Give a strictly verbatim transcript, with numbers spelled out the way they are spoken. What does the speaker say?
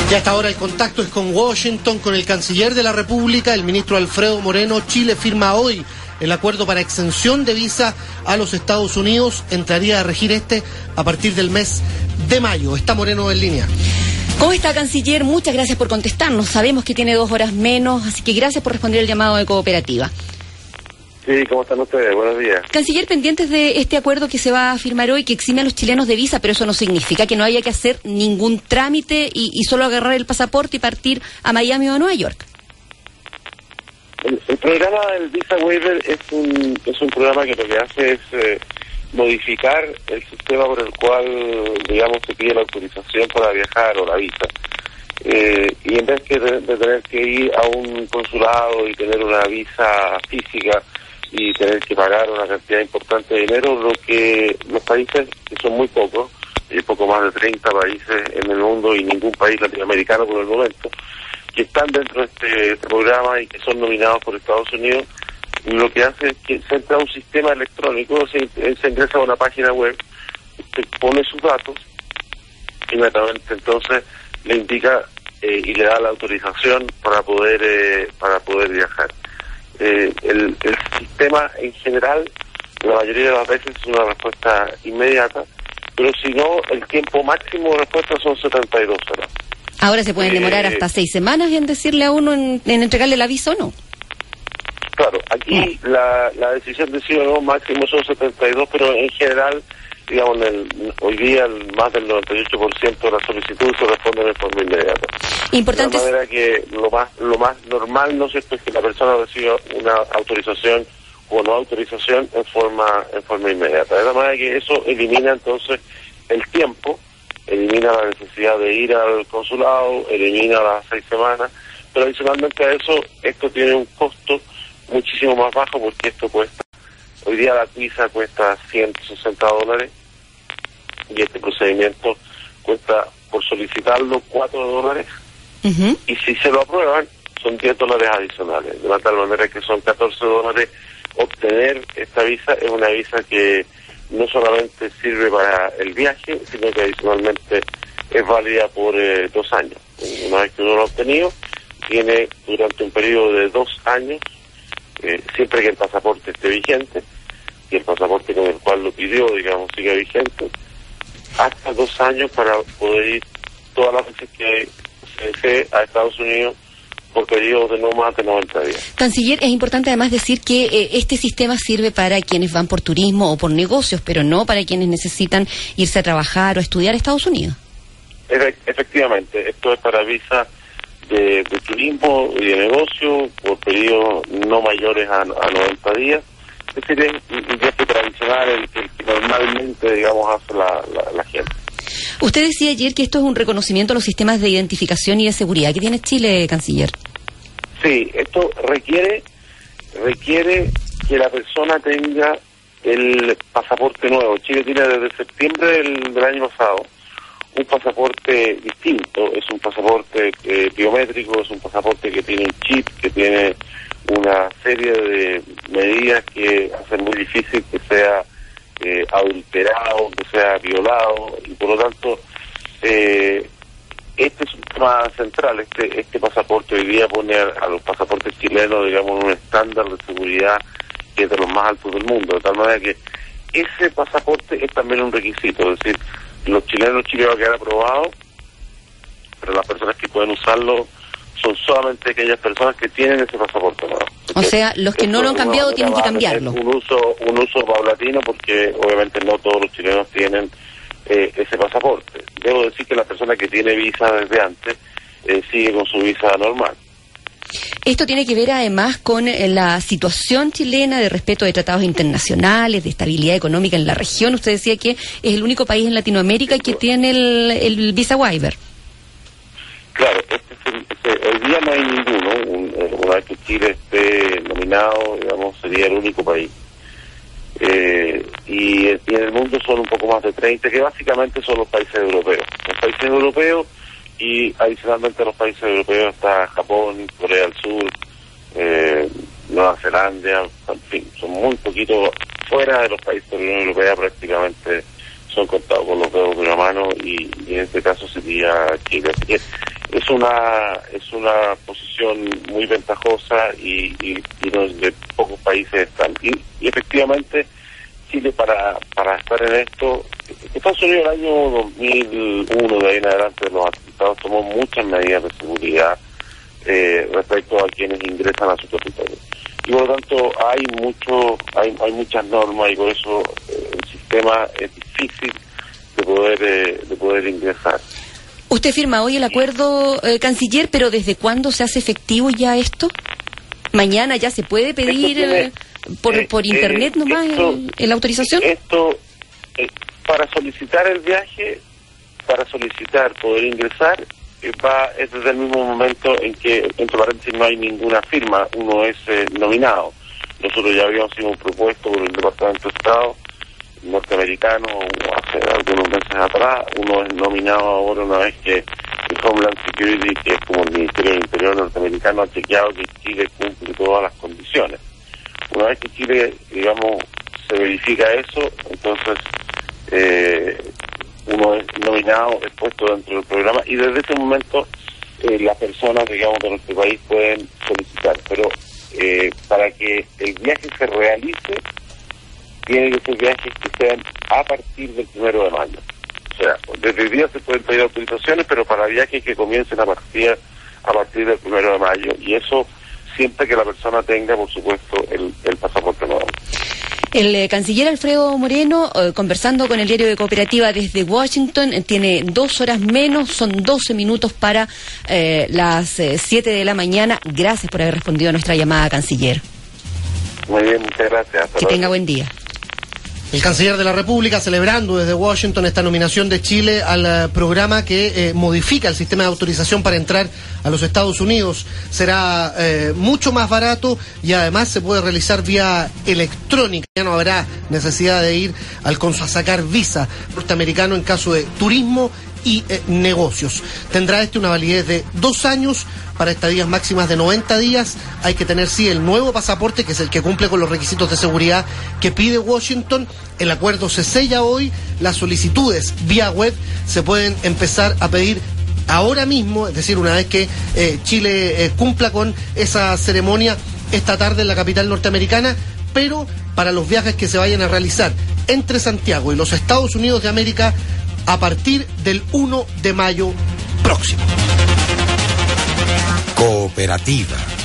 Ya hasta ahora el contacto es con Washington, con el canciller de la República, el ministro Alfredo Moreno. Chile firma hoy el acuerdo para exención de visa a los Estados Unidos. Entraría a regir este a partir del mes de mayo. Está Moreno en línea. ¿Cómo está, canciller? Muchas gracias por contestarnos. Sabemos que tiene dos horas menos, así que gracias por responder el llamado de cooperativa. Sí, ¿cómo están ustedes? Buenos días. Canciller, pendientes de este acuerdo que se va a firmar hoy, que exime a los chilenos de visa, pero eso no significa que no haya que hacer ningún trámite y, y solo agarrar el pasaporte y partir a Miami o a Nueva York. El, el programa del Visa Waiver es un, es un programa que lo que hace es eh, modificar el sistema por el cual, digamos, se pide la autorización para viajar o la visa. Eh, y en vez que de, de tener que ir a un consulado y tener una visa física y tener que pagar una cantidad importante de dinero, lo que los países, que son muy pocos, y poco más de treinta países en el mundo y ningún país latinoamericano por el momento, que están dentro de este, este programa y que son nominados por Estados Unidos, lo que hace es que se entra a un sistema electrónico, se, se ingresa a una página web, usted pone sus datos, inmediatamente entonces le indica eh, y le da la autorización para poder eh, para poder viajar. Eh, el, el sistema en general, la mayoría de las veces es una respuesta inmediata, pero si no, el tiempo máximo de respuesta son setenta y dos horas. Ahora se pueden demorar eh, hasta seis semanas en decirle a uno en, en entregarle la visa o no. Claro, aquí no. la, la decisión de sí o no máximo son setenta y dos, pero en general, digamos, en el, hoy día el, más del noventa y ocho por ciento de las solicitudes se responden de forma inmediata. Importante. De manera que lo más lo más normal, ¿no es cierto?, es que la persona reciba una autorización o no autorización en forma en forma inmediata. De la manera que eso elimina entonces el tiempo, elimina la necesidad de ir al consulado, elimina las seis semanas, pero adicionalmente a eso, esto tiene un costo muchísimo más bajo porque esto cuesta, hoy día la visa cuesta ciento sesenta dólares y este procedimiento cuesta por solicitarlo cuatro dólares. Uh-huh. Y si se lo aprueban son diez dólares adicionales, de tal manera que son catorce dólares. Obtener esta visa es una visa que no solamente sirve para el viaje, sino que adicionalmente es válida por eh, dos años. Una vez que uno lo ha obtenido, tiene durante un periodo de dos años, eh, siempre que el pasaporte esté vigente, y el pasaporte con el cual lo pidió, digamos, siga vigente, hasta dos años para poder ir todas las veces que se desee a Estados Unidos por periodos de no más de noventa días. Canciller, es importante además decir que eh, este sistema sirve para quienes van por turismo o por negocios, pero no para quienes necesitan irse a trabajar o a estudiar a Estados Unidos. Efe- efectivamente, esto es para visa de, de turismo y de negocio por periodos no mayores a, a noventa días. Es decir, es un viaje tradicional, el que, el que normalmente, digamos, hace la, la, la gente. Usted decía ayer que esto es un reconocimiento a los sistemas de identificación y de seguridad que tiene Chile, canciller. Sí, esto requiere requiere que la persona tenga el pasaporte nuevo. Chile tiene desde septiembre del, del año pasado un pasaporte distinto. Es un pasaporte eh, biométrico, es un pasaporte que tiene un chip, que tiene una serie de medidas que hacen muy difícil que sea eh, adulterado, que sea violado, y por lo tanto eh, este es un tema central. Este este pasaporte hoy día pone a, a los pasaportes chilenos, digamos, un estándar de seguridad que es de los más altos del mundo, de tal manera que ese pasaporte es también un requisito. Es decir, los chilenos, Chile va a quedar aprobado, pero las personas que pueden usarlo son solamente aquellas personas que tienen ese pasaporte nuevo. O sea, los que no lo han cambiado tienen que cambiarlo. Un uso un uso paulatino porque obviamente no todos los chilenos tienen eh, ese pasaporte. Debo decir que la persona que tiene visa desde antes eh, sigue con su visa normal. Esto tiene que ver además con eh, la situación chilena de respeto de tratados internacionales, de estabilidad económica en la región. Usted decía que es el único país en Latinoamérica que tiene el, el Visa Waiver. Claro, este es el, este, hoy día no hay ninguno. Un, una vez que Chile esté nominado, digamos, sería el único país. Eh, y, y en el mundo son un poco más de treinta, que básicamente son los países europeos. Los países europeos y adicionalmente a los países europeos está Japón, Corea del Sur, eh, Nueva Zelanda, en fin, son muy poquitos fuera de los países de la Unión Europea, prácticamente son contados con los dedos de una mano, y, y en este caso sería Chile. Así que es una es una posición muy ventajosa y, y, y donde pocos países están. Y, y efectivamente Chile para para estar en esto, Estados Unidos el año dos mil uno, de ahí en adelante, de los atentados, tomó muchas medidas de seguridad eh, respecto a quienes ingresan a su territorio. Y por lo tanto hay mucho hay, hay muchas normas y por eso eh, el sistema es difícil de poder eh, de poder ingresar. Usted firma hoy el acuerdo, eh, canciller, pero ¿desde cuándo se hace efectivo ya esto? ¿Mañana ya se puede pedir tiene, eh, por, eh, por internet eh, nomás esto, el, el autorización? Esto, eh, para solicitar el viaje, para solicitar poder ingresar, eh, va es desde el mismo momento en que, entre paréntesis, no hay ninguna firma, uno es eh, nominado. Nosotros ya habíamos sido propuesto por el Departamento de Estado norteamericano hace algunos meses atrás. Uno es nominado ahora una vez que el Homeland Security, que es como el Ministerio del Interior norteamericano, ha chequeado que Chile cumple todas las condiciones. Una vez que Chile, digamos, se verifica eso, entonces eh, uno es nominado, es puesto dentro del programa y desde ese momento eh, las personas, digamos, de nuestro país pueden solicitar. Pero eh, para que el viaje se realice, tiene que ser viajes que sean a partir del primero de mayo. O sea, desde el día se pueden pedir autorizaciones, pero para viajes que comiencen a partir a partir del primero de mayo. Y eso siempre que la persona tenga, por supuesto, el, el pasaporte nuevo. El eh, canciller Alfredo Moreno, eh, conversando con el diario de Cooperativa desde Washington, eh, tiene dos horas menos, son doce minutos para eh, las eh, siete de la mañana. Gracias por haber respondido a nuestra llamada, canciller. Muy bien, muchas gracias. Hasta que luego. tenga buen día. El canciller de la República celebrando desde Washington esta nominación de Chile al uh, programa que eh, modifica el sistema de autorización para entrar a los Estados Unidos. Será eh, mucho más barato y además se puede realizar vía electrónica. Ya no habrá necesidad de ir al consul a sacar visa norteamericano en caso de turismo y eh, negocios. Tendrá este una validez de dos años para estadías máximas de noventa días. Hay que tener, sí, el nuevo pasaporte, que es el que cumple con los requisitos de seguridad que pide Washington. El acuerdo se sella hoy. Las solicitudes vía web se pueden empezar a pedir ahora mismo, es decir, una vez que eh, Chile eh, cumpla con esa ceremonia esta tarde en la capital norteamericana, pero para los viajes que se vayan a realizar entre Santiago y los Estados Unidos de América a partir del uno de mayo próximo. Cooperativa.